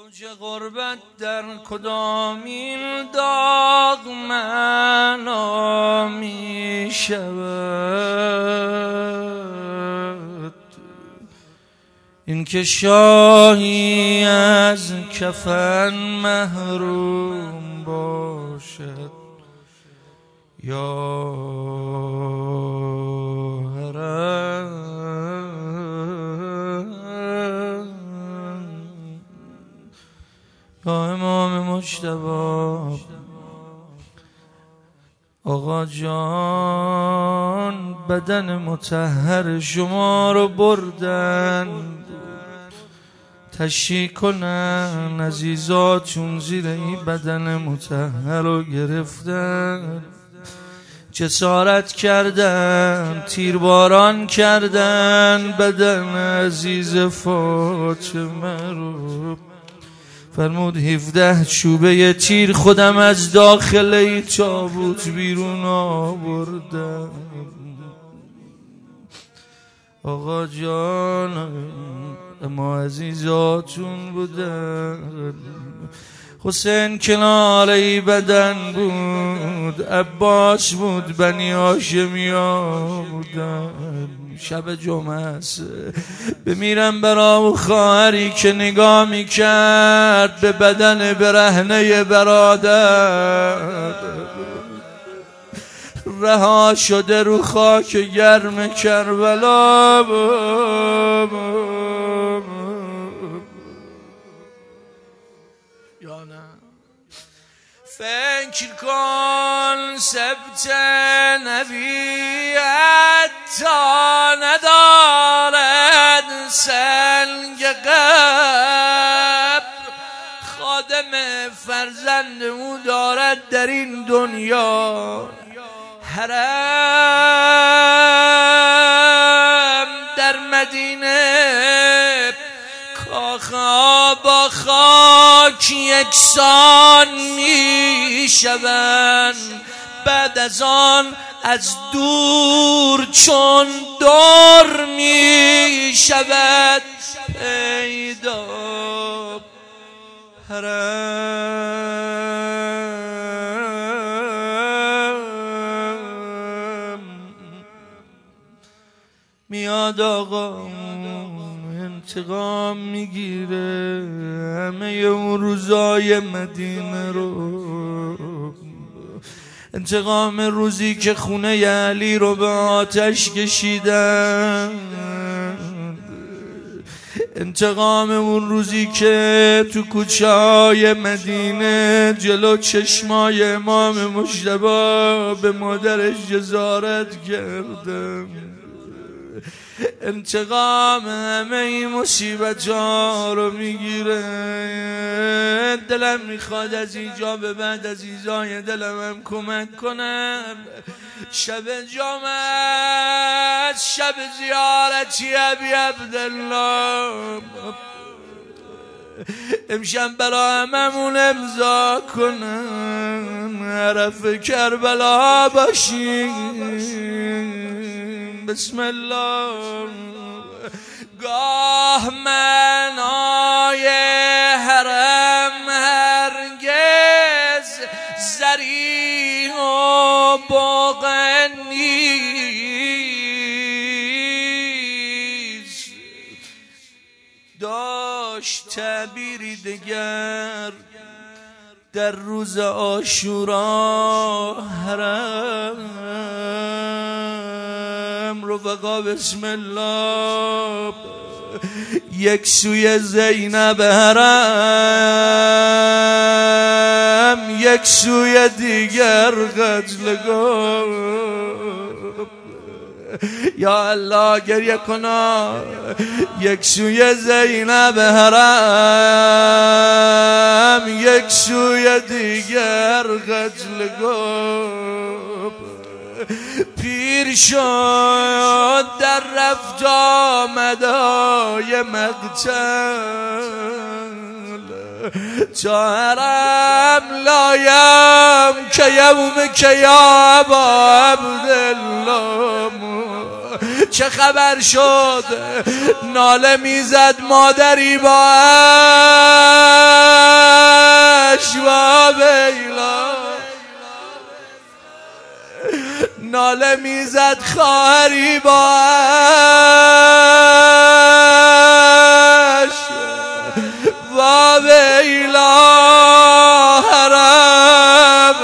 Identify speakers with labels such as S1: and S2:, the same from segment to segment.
S1: اوج غربت در کدامین داغ معنا می شود؟ این که شاهی از کفن محروم باشد یا امام مجتبی آقا جان، بدن مطهر شما رو بردن تشییع کنن، عزیزاتون زیر این بدن مطهر رو گرفتن، جسارت کردن، تیرباران کردن بدن عزیز فاطمه رو. فرمود 17 چوبه تیر خودم از داخل تابوت بیرون آوردم. آقا جان ما عزیزاتون بودن، حسین کناره بدن بود، عباس بود، بنی هاشمیا بودن. شب جمعه است بمیرم برا خواهری که نگاه میکرد به بدن برهنه برادر، رها شده رو خاک گرم کربلا. یا نه فکر کن سبت نبیت تا ندارد سنگ قبر، خادم فرزند او دارد در این دنیا. حرم در مدینه کاخها با خاک یکسان می شوند، بعد از آن از دور چون دور می شود پیدا. حرم میاد آقا انتقام میگیره همه اون روزای مدینه رو، انتقام روزی که خونه علی رو به آتش کشیدن، انتقام اون روزی که تو کوچه های مدینه جلو چشمای امام مجتبی به مادرش جزارت کردن، انتقام همه این مصیبت ها رو میگیره. دلم میخواد از اینجا به بعد عزیزای دلم هم کمک کنم. شب جمعه، شب زیارتی ابی عبدالله، امشب برا هممون امضا کنم، عرف کربلا باشیم. بسم الله. گاه منای حرم هرگز زری و باغ نیست، داشت تعبیری دگر در روز عاشورا. حرم رفقا بسم الله، یک سوی زینب حرم، یک سوی دیگر قتلگاه. یا الله گریه کنا، یک سوی زینب حرم، یک سوی دیگر قتلگاه. پیر شد در رفت آمدای مقتل، تا حرم لایم که یوم که یا ابا عبدالله. چه خبر شد؟ ناله میزد مادری با ناله میزد خواهری باش و ویلا حرم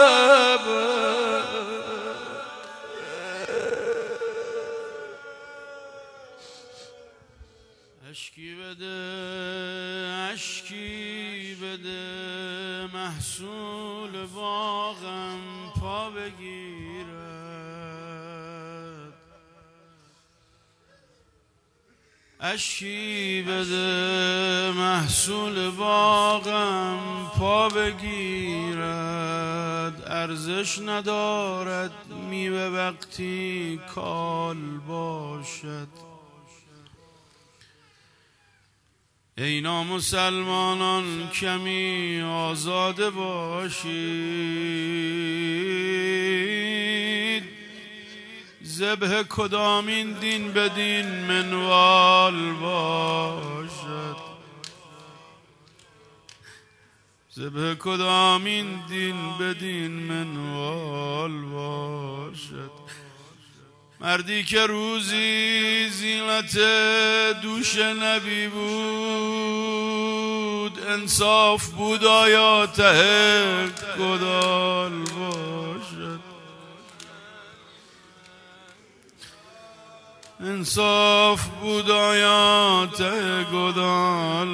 S1: اشکی بده اشکی بده محصول باغم پا بگیرد اشکی بده محصول باغم پا بگیرد ارزش ندارد میوه وقتی کال باشد ای نامسلمانان کمی آزاده باشید ذبح کدامین دین بدین منوال باشد ذبح کدامین دین بدین منوال باشد مردی که روزی زینت دوش نبی بود انصاف بود آیا ته کدال باشد انصاف بود آیا ته کدال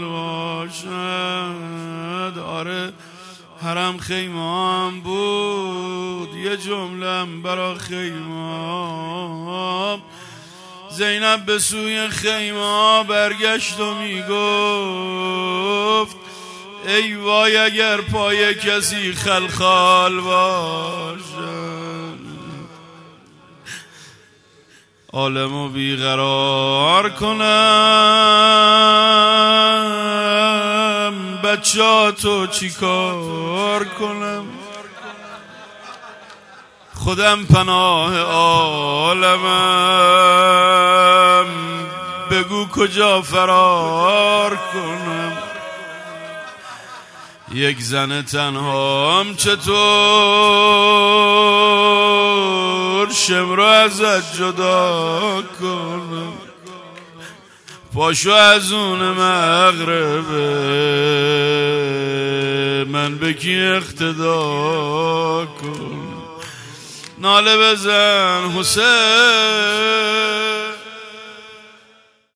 S1: باشد آره حرم خیمام بود یه جملم برا خیمام زینب به سوی خیمه برگشت و میگفت ای وای اگر پای کسی خلخال باشد عالمو بیقرار کنم بچاتو چی کار کنم خودم پناه عالمم بگو کجا فرار کنم یک زن تنهام چطور شمر ازت جدا کنم پاشو از اون مغربه من به کی اقتدا کنم ناله بزن حسین